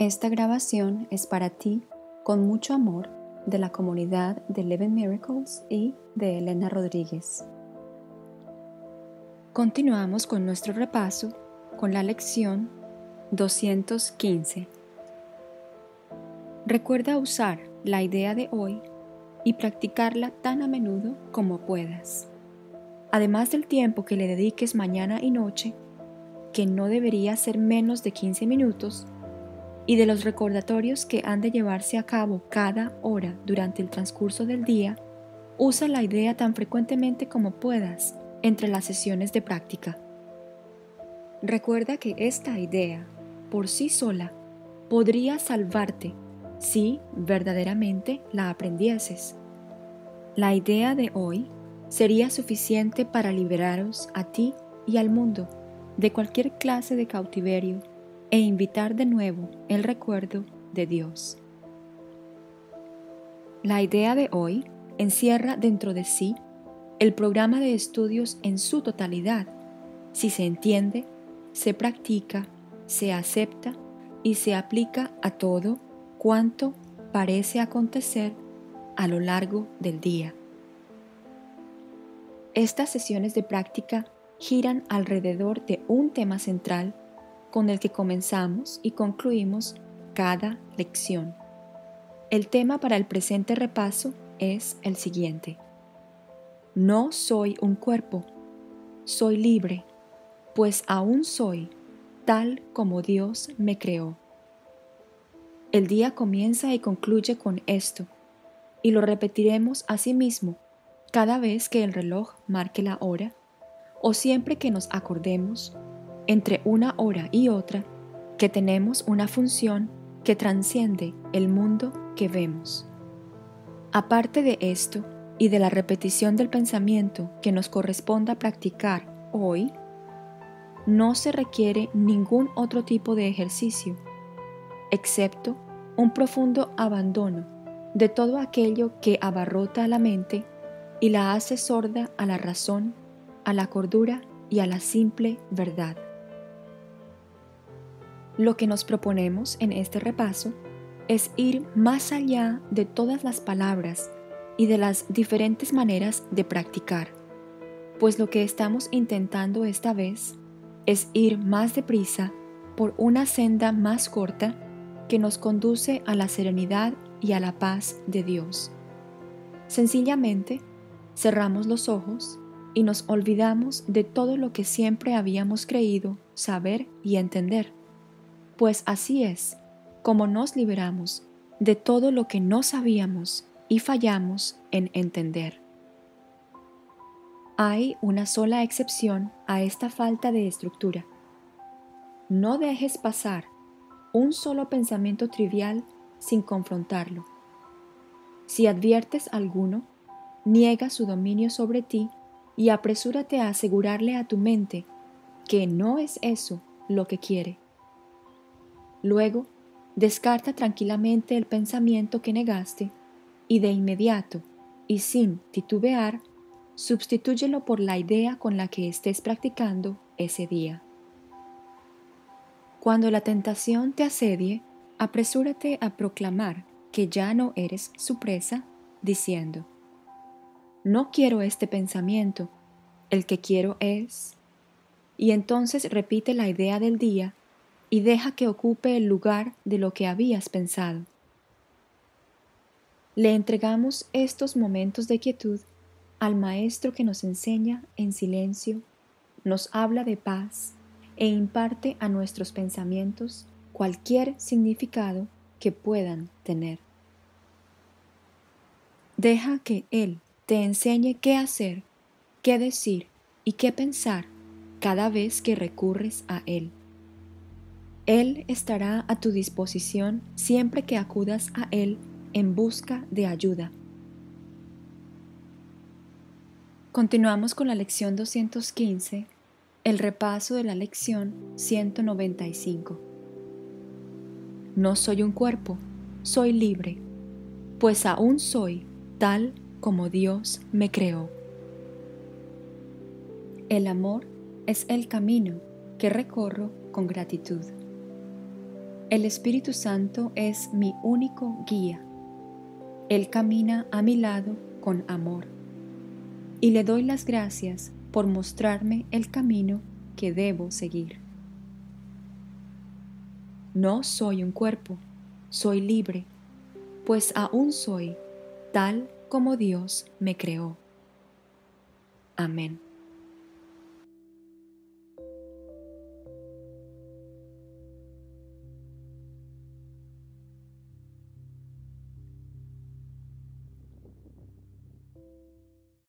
Esta grabación es para ti, con mucho amor, de la comunidad de Living Miracles y de Elena Rodríguez. Continuamos con nuestro repaso con la lección 215. Recuerda usar la idea de hoy y practicarla tan a menudo como puedas. Además del tiempo que le dediques mañana y noche, que no debería ser menos de 15 minutos, y de los recordatorios que han de llevarse a cabo cada hora durante el transcurso del día, usa la idea tan frecuentemente como puedas entre las sesiones de práctica. Recuerda que esta idea, por sí sola, podría salvarte si verdaderamente la aprendieses. La idea de hoy sería suficiente para liberaros a ti y al mundo de cualquier clase de cautiverio e invitar de nuevo el recuerdo de Dios. La idea de hoy encierra dentro de sí el programa de estudios en su totalidad, si se entiende, se practica, se acepta y se aplica a todo cuanto parece acontecer a lo largo del día. Estas sesiones de práctica giran alrededor de un tema central con el que comenzamos y concluimos cada lección. El tema para el presente repaso es el siguiente: No soy un cuerpo, soy libre, pues aún soy tal como Dios me creó. El día comienza y concluye con esto, y lo repetiremos asimismo cada vez que el reloj marque la hora, o siempre que nos acordemos, entre una hora y otra, que tenemos una función que trasciende el mundo que vemos. Aparte de esto y de la repetición del pensamiento que nos corresponda practicar hoy, no se requiere ningún otro tipo de ejercicio, excepto un profundo abandono de todo aquello que abarrota a la mente y la hace sorda a la razón, a la cordura y a la simple verdad. Lo que nos proponemos en este repaso es ir más allá de todas las palabras y de las diferentes maneras de practicar, pues lo que estamos intentando esta vez es ir más deprisa por una senda más corta que nos conduce a la serenidad y a la paz de Dios. Sencillamente, cerramos los ojos y nos olvidamos de todo lo que siempre habíamos creído saber y entender, pues así es como nos liberamos de todo lo que no sabíamos y fallamos en entender. Hay una sola excepción a esta falta de estructura. No dejes pasar un solo pensamiento trivial sin confrontarlo. Si adviertes alguno, niega su dominio sobre ti y apresúrate a asegurarle a tu mente que no es eso lo que quiere. Luego, descarta tranquilamente el pensamiento que negaste y de inmediato, y sin titubear, sustitúyelo por la idea con la que estés practicando ese día. Cuando la tentación te asedie, apresúrate a proclamar que ya no eres su presa, diciendo: No quiero este pensamiento, el que quiero es... Y entonces repite la idea del día y deja que ocupe el lugar de lo que habías pensado. Le entregamos estos momentos de quietud al Maestro que nos enseña en silencio, nos habla de paz e imparte a nuestros pensamientos cualquier significado que puedan tener. Deja que Él te enseñe qué hacer, qué decir y qué pensar cada vez que recurres a Él. Él estará a tu disposición siempre que acudas a Él en busca de ayuda. Continuamos con la lección 215, el repaso de la lección 195. No soy un cuerpo, soy libre, pues aún soy tal como Dios me creó. El amor es el camino que recorro con gratitud. El Espíritu Santo es mi único guía. Él camina a mi lado con amor. Y le doy las gracias por mostrarme el camino que debo seguir. No soy un cuerpo, soy libre, pues aún soy tal como Dios me creó. Amén.